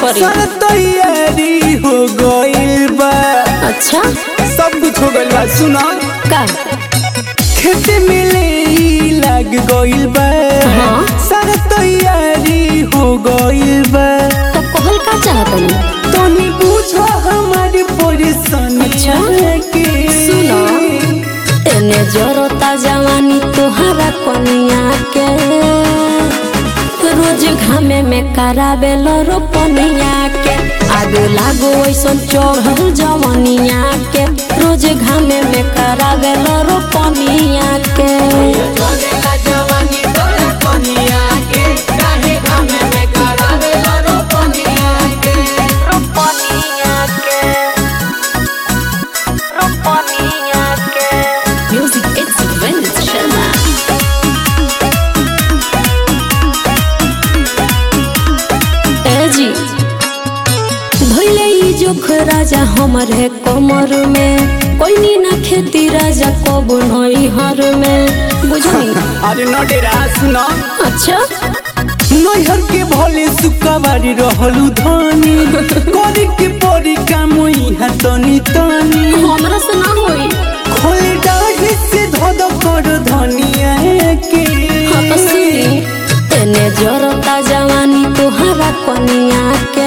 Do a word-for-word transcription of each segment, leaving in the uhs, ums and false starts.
करी सारा तैयारी हो गइल बा। अच्छा सब कुछ हो गइल बा। सुना का खेत में ले लग गइल बा। हाँ? सारा तैयारी हो गइल बा। तो कहल का चाहतनी तनी बुझो हमारी परेशानी अच्छा? के। सुनो तेने जरता जवानी तोहरा कनिया के रोज घामे में कराबे रोपनिया के आगो लागो ऐसन चढ़ल जवनिया के रोज घामे में कराबे रोपनिया के Music it's Venus Sharma AG भइले ई जोख राजा हमरे कमर में कोई नी ना खेती राजा कब नई हर में बुझनी अरे न डेरा सुना अच्छा नैहर के भले सुकवारी रहलू धनी करी के परी काम इहाँ तनी तनी हमरा से ना होई खोले डाढ़ी से धद कर धनिया के। हाँ तो सुनी तेने जरता जवानी तोहरा कनिया के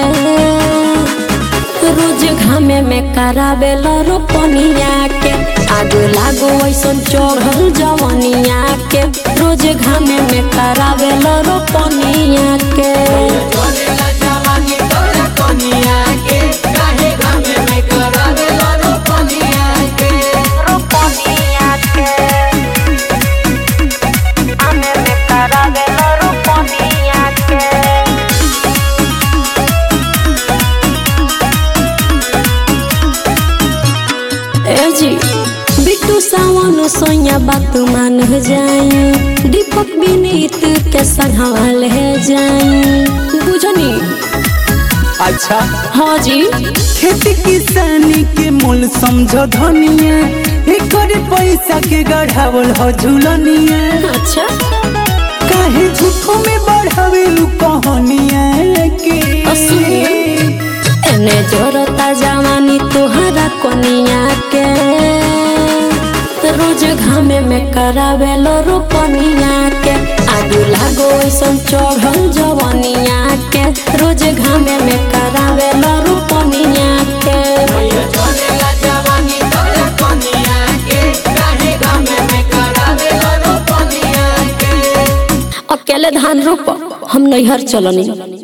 रोज घामे में कराबे रोपनिया के आगो लागो ऐसन चढ़ल जवनिया के रोज घामे में कराबे रोपनिया के जी बिट्टू सावन सोया बात मान जाई दीपक विनीत के संभाल है जाई बुझनी अच्छा हाँ जी खेती किसानी के मूल समझो धनिया एकर पैसा के गढ़ावल हो झूलनिया। अच्छा काहे झूठो में बढ़ावेलू कहानिया के। एने जोरता जवानी तोहरा कनिया के रोज घामे में कराबे रोपनिया के आगो लागो ऐसन चढ़ल जवनिया के रोज घामे में कराबे रोपनिया के अकेले धान रोप हम नैहर चलनी।